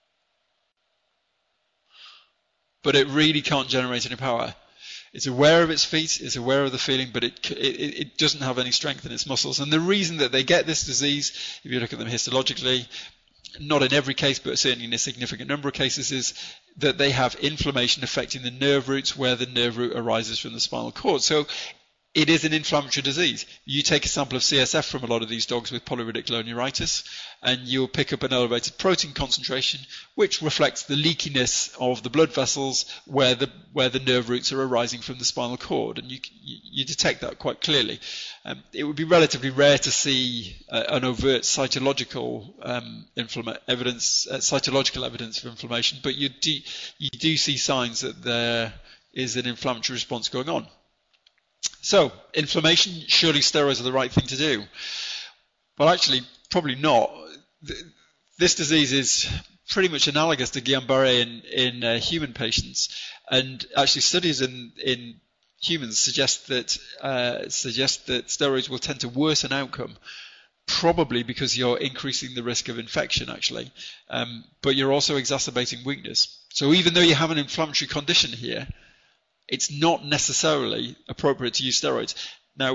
but it really can't generate any power. It's aware of its feet, it's aware of the feeling, but it doesn't have any strength in its muscles. And the reason that they get this disease, if you look at them histologically, not in every case, but certainly in a significant number of cases, is that they have inflammation affecting the nerve roots where the nerve root arises from the spinal cord. So it is an inflammatory disease. You take a sample of CSF from a lot of these dogs with polyradicular neuritis, and you'll pick up an elevated protein concentration, which reflects the leakiness of the blood vessels where the nerve roots are arising from the spinal cord, and you detect that quite clearly. It would be relatively rare to see an overt cytological evidence of inflammation, but you do see signs that there is an inflammatory response going on. So, inflammation, surely steroids are the right thing to do. Well, actually, probably not. This disease is pretty much analogous to Guillain-Barré in human patients, and actually studies in humans suggest that steroids will tend to worsen outcome, probably because you're increasing the risk of infection, actually, but you're also exacerbating weakness. So even though you have an inflammatory condition here, it's not necessarily appropriate to use steroids. Now,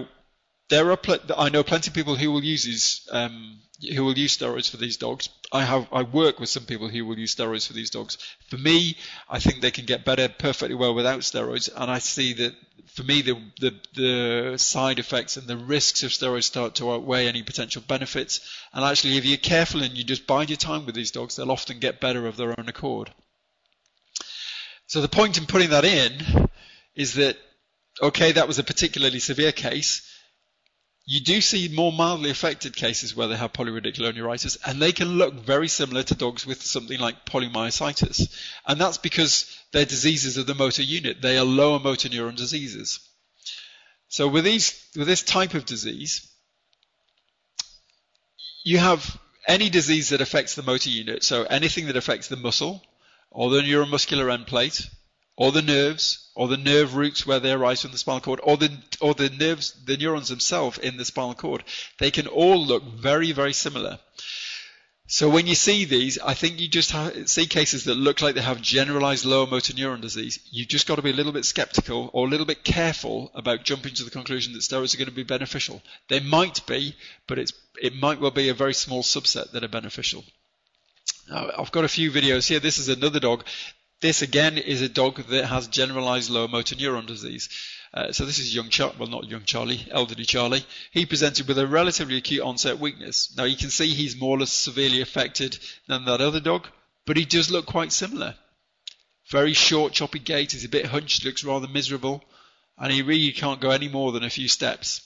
I know plenty of people who will use steroids for these dogs. I work with some people who will use steroids for these dogs. For me, I think they can get better perfectly well without steroids, and I see that for me the side effects and the risks of steroids start to outweigh any potential benefits. And actually, if you're careful and you just bide your time with these dogs, they'll often get better of their own accord. So the point in putting that in is that, okay, that was a particularly severe case. You do see more mildly affected cases where they have polyradicular neuritis, and they can look very similar to dogs with something like polymyositis. And that's because they're diseases of the motor unit. They are lower motor neuron diseases. So with this type of disease, you have any disease that affects the motor unit, so anything that affects the muscle or the neuromuscular end plate, or the nerves, or the nerve roots where they arise from the spinal cord, or the nerves, the neurons themselves in the spinal cord. They can all look very, very similar. So when you see these, I think you just see cases that look like they have generalized lower motor neuron disease. You've just got to be a little bit skeptical or a little bit careful about jumping to the conclusion that steroids are going to be beneficial. They might be, but it might well be a very small subset that are beneficial. Now, I've got a few videos here. This is another dog. This again is a dog that has generalized lower motor neuron disease. So this is elderly Charlie. He presented with a relatively acute onset weakness. Now you can see he's more or less severely affected than that other dog, but he does look quite similar. Very short, choppy gait, he's a bit hunched, looks rather miserable, and he really can't go any more than a few steps.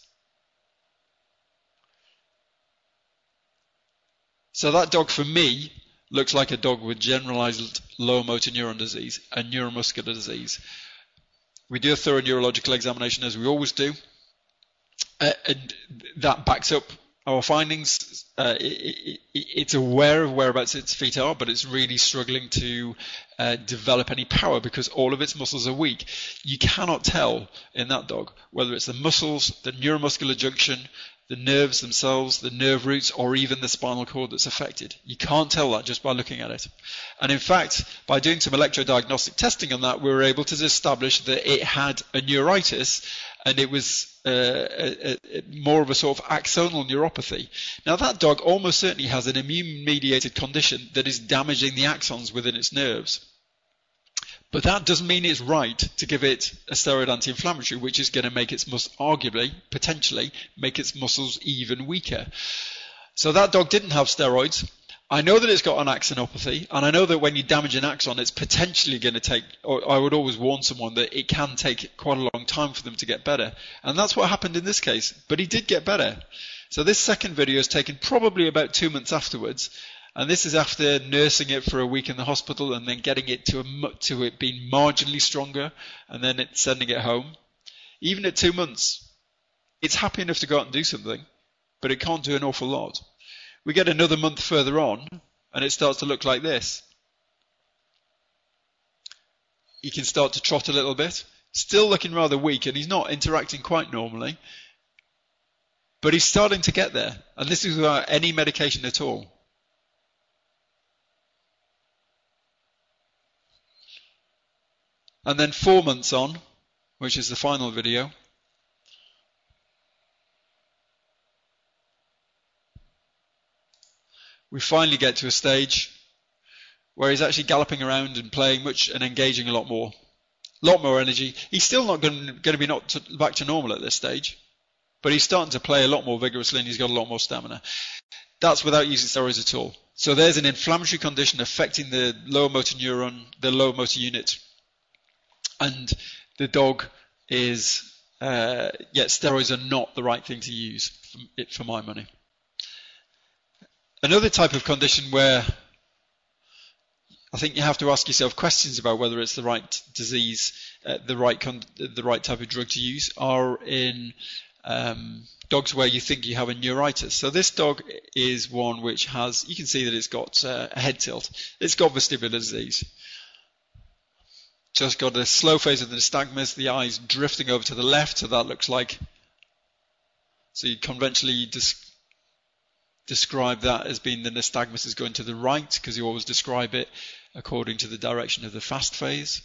So that dog for me looks like a dog with generalized lower motor neuron disease and neuromuscular disease. We do a thorough neurological examination, as we always do, and that backs up our findings. It's aware of whereabouts its feet are, but it's really struggling to develop any power because all of its muscles are weak. You cannot tell in that dog whether it's the muscles, the neuromuscular junction, the nerves themselves, the nerve roots, or even the spinal cord that's affected. You can't tell that just by looking at it. And in fact, by doing some electrodiagnostic testing on that, we were able to establish that it had a neuritis, and it was more of a sort of axonal neuropathy. Now that dog almost certainly has an immune-mediated condition that is damaging the axons within its nerves. But that doesn't mean it's right to give it a steroid anti-inflammatory, which is going to make its potentially make its muscles even weaker. So that dog didn't have steroids. I know that it's got an axonopathy, and I know that when you damage an axon, it's potentially going to take, or I would always warn someone that it can take quite a long time for them to get better. And that's what happened in this case, but he did get better. So this second video is taken probably about 2 months afterwards. And this is after nursing it for a week in the hospital and then getting it to it being marginally stronger and then sending it home. Even at 2 months, it's happy enough to go out and do something, but it can't do an awful lot. We get another month further on and it starts to look like this. He can start to trot a little bit, still looking rather weak, and he's not interacting quite normally, but he's starting to get there, and this is without any medication at all. And then 4 months on, which is the final video, we finally get to a stage where he's actually galloping around and playing much and engaging a lot more energy. He's still not going to be back to normal at this stage, but he's starting to play a lot more vigorously and he's got a lot more stamina. That's without using steroids at all. So there's an inflammatory condition affecting the lower motor neuron, the lower motor unit. And the dog is, steroids are not the right thing to use for my money. Another type of condition where I think you have to ask yourself questions about whether it's the right disease, the right type of drug to use, are in dogs where you think you have a neuritis. So this dog is one which has, you can see that it's got a head tilt. It's got vestibular disease. Just got a slow phase of the nystagmus, the eyes drifting over to the left, so that looks like, so you conventionally describe that as being the nystagmus is going to the right, because you always describe it according to the direction of the fast phase.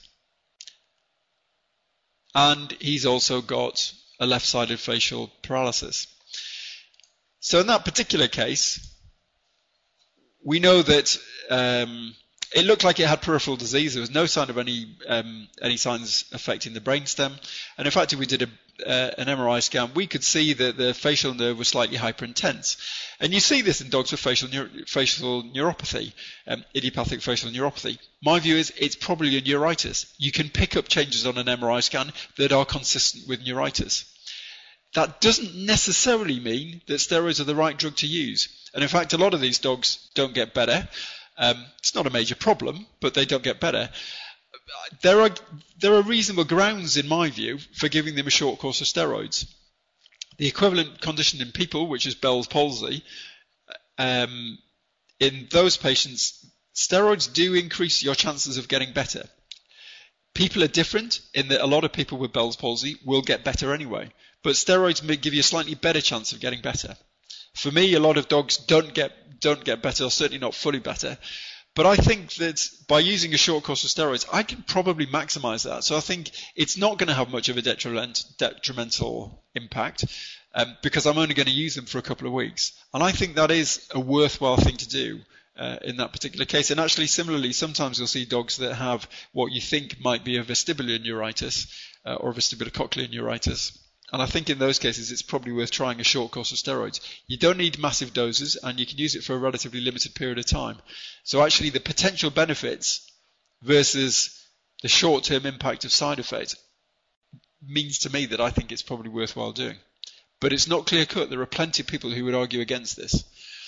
And he's also got a left-sided facial paralysis. So in that particular case, we know that it looked like it had peripheral disease. There was no sign of any signs affecting the brainstem. And in fact, if we did an MRI scan, we could see that the facial nerve was slightly hyperintense. And you see this in dogs with facial neuropathy, idiopathic facial neuropathy. My view is it's probably a neuritis. You can pick up changes on an MRI scan that are consistent with neuritis. That doesn't necessarily mean that steroids are the right drug to use. And in fact, a lot of these dogs don't get better. It's not a major problem, but they don't get better. There are reasonable grounds, in my view, for giving them a short course of steroids. The equivalent condition in people, which is Bell's palsy, in those patients, steroids do increase your chances of getting better. People are different in that a lot of people with Bell's palsy will get better anyway, but steroids may give you a slightly better chance of getting better. For me, a lot of dogs don't get better, or certainly not fully better. But I think that by using a short course of steroids, I can probably maximise that. So I think it's not going to have much of a detrimental impact because I'm only going to use them for a couple of weeks. And I think that is a worthwhile thing to do in that particular case. And actually, similarly, sometimes you'll see dogs that have what you think might be a vestibular neuritis or vestibulocochlear neuritis. And I think in those cases, it's probably worth trying a short course of steroids. You don't need massive doses, and you can use it for a relatively limited period of time. So actually, the potential benefits versus the short-term impact of side effects means to me that I think it's probably worthwhile doing. But it's not clear-cut. There are plenty of people who would argue against this.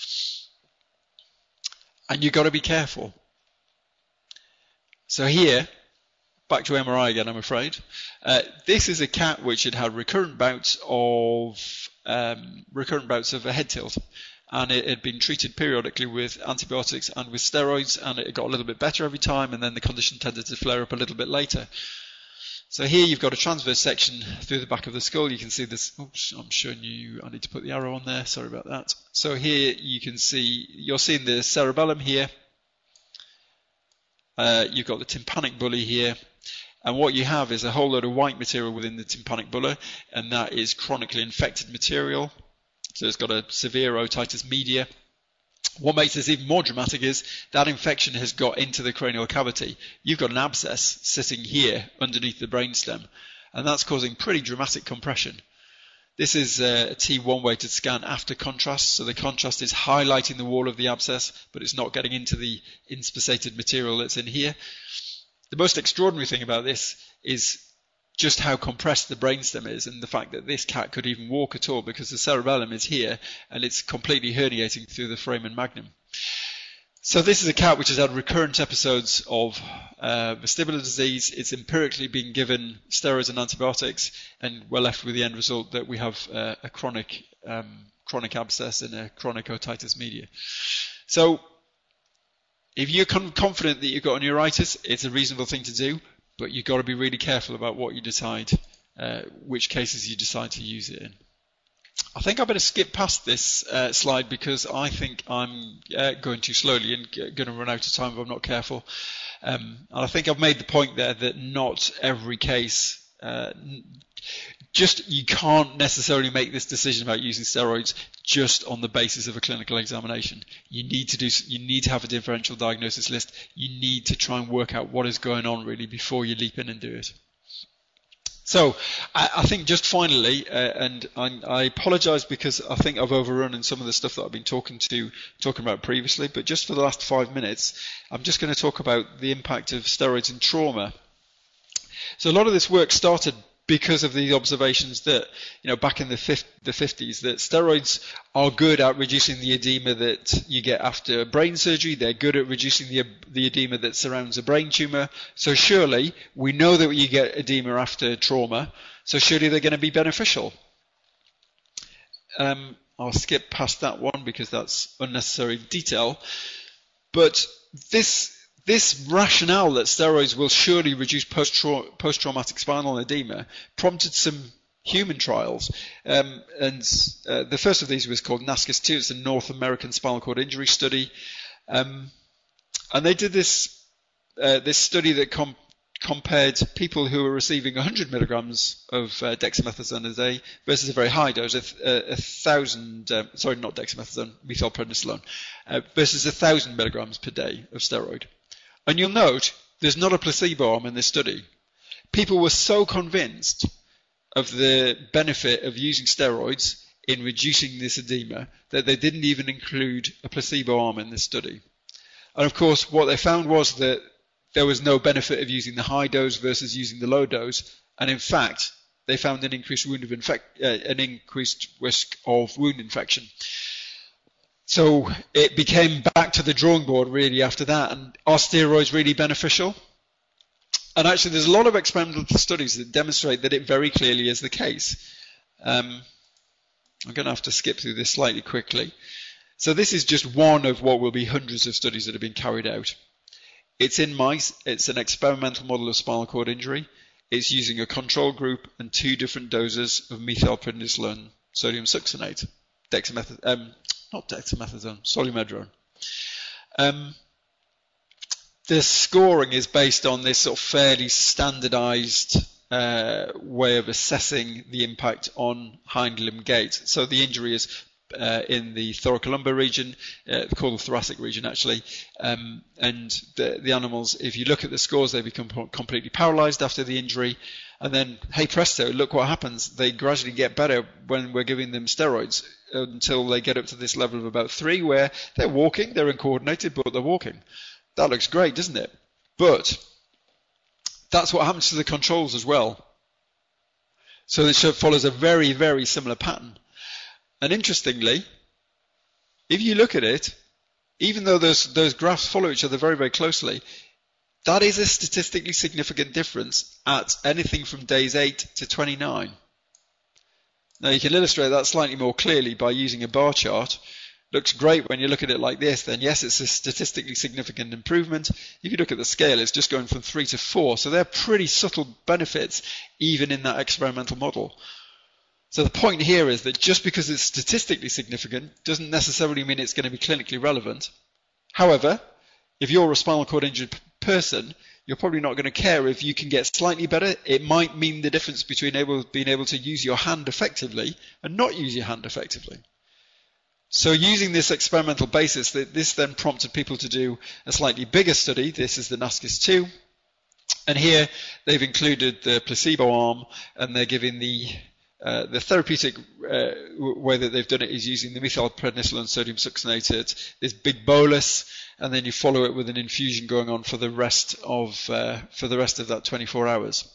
And you've got to be careful. So here, back to MRI again, I'm afraid. This is a cat which had recurrent bouts of a head tilt, and it had been treated periodically with antibiotics and with steroids, and it got a little bit better every time, and then the condition tended to flare up a little bit later. So here you've got a transverse section through the back of the skull. You can see this. Oops, I'm showing you. I need to put the arrow on there. Sorry about that. So here you can see, you're seeing the cerebellum here. You've got the tympanic bullae here. And what you have is a whole load of white material within the tympanic bulla, and that is chronically infected material. So it's got a severe otitis media. What makes this even more dramatic is that infection has got into the cranial cavity. You've got an abscess sitting here underneath the brainstem, and that's causing pretty dramatic compression. This is a T1 weighted scan after contrast, so the contrast is highlighting the wall of the abscess, but it's not getting into the inspissated material that's in here. The most extraordinary thing about this is just how compressed the brainstem is, and the fact that this cat could even walk at all because the cerebellum is here and it's completely herniating through the foramen magnum. So this is a cat which has had recurrent episodes of vestibular disease. It's empirically been given steroids and antibiotics, and we're left with the end result that we have a chronic abscess and a chronic otitis media. So if you're confident that you've got a neuritis, it's a reasonable thing to do, but you've got to be really careful about what you decide, which cases you decide to use it in. I think I better skip past this slide because I think I'm going too slowly and going to run out of time if I'm not careful. And I think I've made the point there that not every case, you can't necessarily make this decision about using steroids just on the basis of a clinical examination. You need to have a differential diagnosis list. You need to try and work out what is going on really before you leap in and do it. So I think just finally, and I apologise because I think I've overrun in some of the stuff that I've been talking about previously, but just for the last 5 minutes, I'm just going to talk about the impact of steroids in trauma. So a lot of this work started because of the observations that, back in the 50s, that steroids are good at reducing the edema that you get after brain surgery. They're good at reducing the edema that surrounds a brain tumour. So surely, we know that you get edema after trauma, so surely they're going to be beneficial. I'll skip past that one because that's unnecessary detail. But this rationale that steroids will surely reduce post-traumatic spinal edema prompted some human trials. The first of these was called NASCAS-2. It's a North American Spinal Cord Injury Study. And they did this study that compared people who were receiving 100 milligrams of dexamethasone a day versus a very high dose, 1,000, not dexamethasone, methylprednisolone, versus 1,000 milligrams per day of steroid. And you'll note there's not a placebo arm in this study. People were so convinced of the benefit of using steroids in reducing this edema that they didn't even include a placebo arm in this study. And of course, what they found was that there was no benefit of using the high dose versus using the low dose. And in fact, they found an increased risk of wound infection. So it became back to the drawing board really after that. And are steroids really beneficial? And actually there's a lot of experimental studies that demonstrate that it very clearly is the case. I'm going to have to skip through this slightly quickly. So this is just one of what will be hundreds of studies that have been carried out. It's in mice. It's an experimental model of spinal cord injury. It's using a control group and 2 different doses of methylprednisolone sodium succinate, solumedrone. The scoring is based on this sort of fairly standardized way of assessing the impact on hind limb gait. So the injury is in the thoracolumbar region, called the thoracic region actually, and the animals, if you look at the scores, they become completely paralyzed after the injury, and then, hey presto, look what happens. They gradually get better when we're giving them steroids until they get up to this level of about 3 where they're walking, they're uncoordinated, but they're walking. That looks great, doesn't it? But that's what happens to the controls as well. So it follows a very, very similar pattern. And interestingly, if you look at it, even though those graphs follow each other very, very closely, that is a statistically significant difference at anything from days 8 to 29. Now you can illustrate that slightly more clearly by using a bar chart. Looks great when you look at it like this, then yes, it's a statistically significant improvement. If you look at the scale, it's just going from 3 to 4. So they're pretty subtle benefits even in that experimental model. So the point here is that just because it's statistically significant doesn't necessarily mean it's going to be clinically relevant. However, if you're a spinal cord injured person, you're probably not going to care if you can get slightly better. It might mean the difference between being able to use your hand effectively and not use your hand effectively. So using this experimental basis, this then prompted people to do a slightly bigger study. This is the NASCIS-2. And here they've included the placebo arm, and they're giving the therapeutic way that they've done it is using the methylprednisolone sodium succinate, this big bolus, and then you follow it with an infusion going on for the rest of that 24 hours.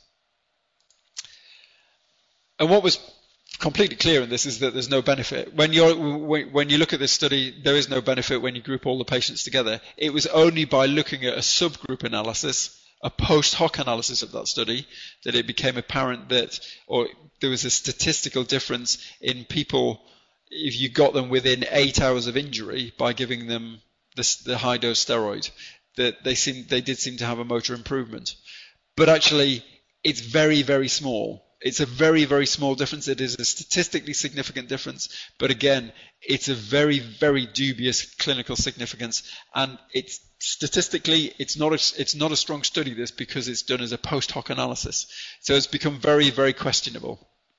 And what was completely clear in this is that there's no benefit. When you look at this study, there is no benefit when you group all the patients together. It was only by looking at a subgroup analysis, a post hoc analysis of that study, that it became apparent that, or there was a statistical difference in people if you got them within 8 hours of injury by giving them the high dose steroid, that they did seem to have a motor improvement. But actually, it's very, very small. It's a very, very small difference. It is a statistically significant difference, but again, it's a very, very dubious clinical significance, and it's statistically, it's not a strong study, this, because it's done as a post hoc analysis. So it's become very, very questionable.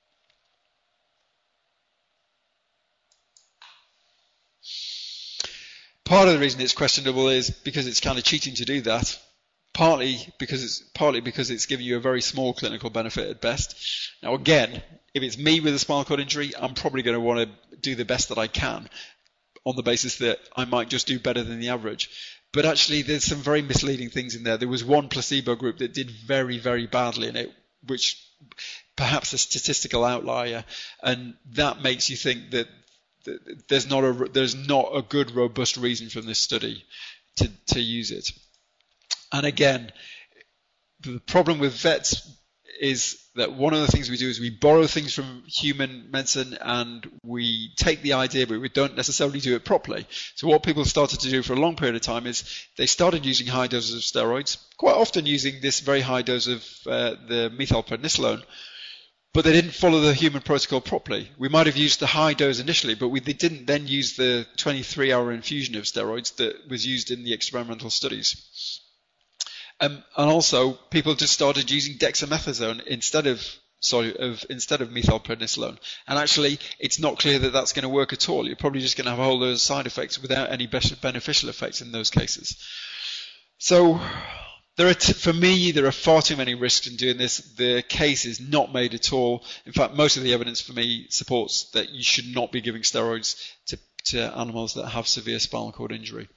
Part of the reason it's questionable is because it's kind of cheating to do that. Partly because it's giving you a very small clinical benefit at best. Now again, if it's me with a spinal cord injury, I'm probably going to want to do the best that I can on the basis that I might just do better than the average. But actually there's some very misleading things in there. There was one placebo group that did very, very badly in it, which perhaps a statistical outlier, and that makes you think that there's not a good, robust reason from this study to use it. And again, the problem with vets is that one of the things we do is we borrow things from human medicine and we take the idea, but we don't necessarily do it properly. So what people started to do for a long period of time is they started using high doses of steroids, quite often using this very high dose of the methylprednisolone, but they didn't follow the human protocol properly. We might have used the high dose initially, but they didn't then use the 23-hour infusion of steroids that was used in the experimental studies. And also, people just started using dexamethasone instead of methylprednisolone. And actually, it's not clear that that's going to work at all. You're probably just going to have a whole load of side effects without any beneficial effects in those cases. So, for me, there are far too many risks in doing this. The case is not made at all. In fact, most of the evidence for me supports that you should not be giving steroids to animals that have severe spinal cord injury.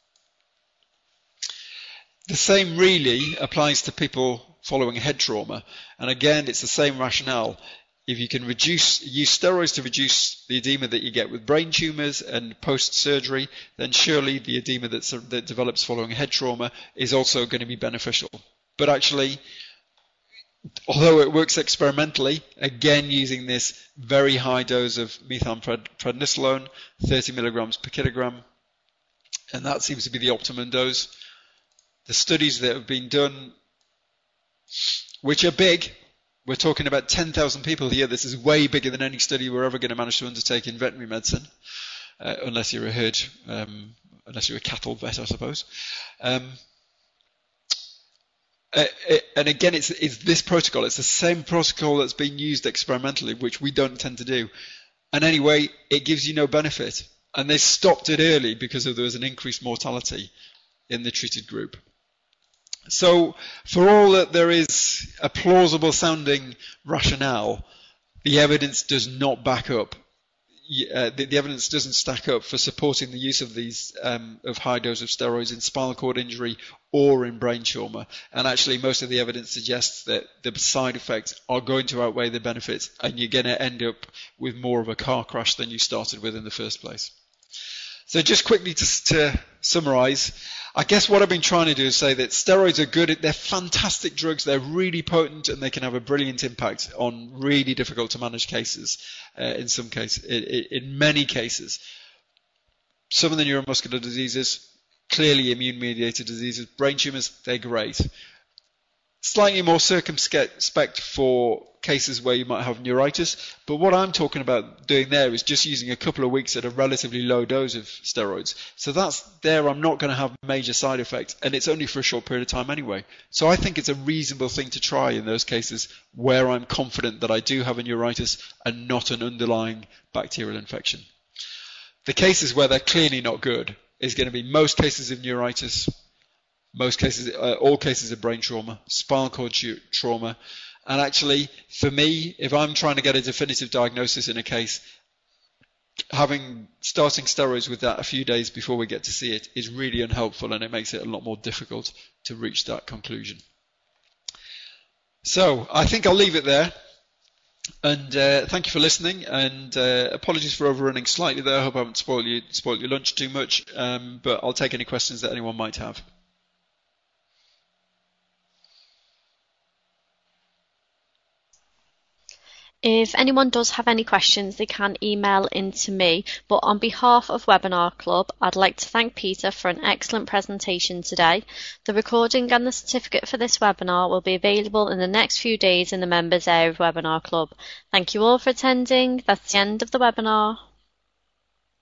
The same really applies to people following head trauma. And again, it's the same rationale. If you can use steroids to reduce the edema that you get with brain tumours and post-surgery, then surely the edema that develops following head trauma is also going to be beneficial. But actually, although it works experimentally, again using this very high dose of the studies that have been done, which are big. We're talking about 10,000 people here. This is way bigger than any study we're ever going to manage to undertake in veterinary medicine, unless you're a herd, unless you're a cattle vet, I suppose. And again, it's this protocol. It's the same protocol that's been used experimentally, which we don't tend to do. And anyway, it gives you no benefit. And they stopped it early because there was an increased mortality in the treated group. So for all that there is a plausible sounding rationale, the evidence does not back up. The evidence doesn't stack up for supporting the use of these of high dose of steroids in spinal cord injury or in brain trauma. And actually most of the evidence suggests that the side effects are going to outweigh the benefits, and you're going to end up with more of a car crash than you started with in the first place. So just quickly to summarize, I guess what I've been trying to do is say that steroids are good. They're fantastic drugs. They're really potent, and they can have a brilliant impact on really difficult to manage cases. In some cases, in many cases, some of the neuromuscular diseases, clearly immune-mediated diseases, brain tumors, they're great. Slightly more circumspect for cases where you might have neuritis, but what I'm talking about doing there is just using a couple of weeks at a relatively low dose of steroids. So that's there, I'm not going to have major side effects, and it's only for a short period of time anyway. So I think it's a reasonable thing to try in those cases where I'm confident that I do have a neuritis and not an underlying bacterial infection. The cases where they're clearly not good is going to be most cases of neuritis, most cases, all cases of brain trauma, spinal cord trauma. And actually, for me, if I'm trying to get a definitive diagnosis in a case, starting steroids with that a few days before we get to see it is really unhelpful, and it makes it a lot more difficult to reach that conclusion. So I think I'll leave it there. And thank you for listening, and apologies for overrunning slightly there. I hope I haven't spoiled your lunch too much, but I'll take any questions that anyone might have. If anyone does have any questions, they can email in to me. But on behalf of Webinar Club, I'd like to thank Peter for an excellent presentation today. The recording and the certificate for this webinar will be available in the next few days in the members area of Webinar Club. Thank you all for attending. That's the end of the webinar.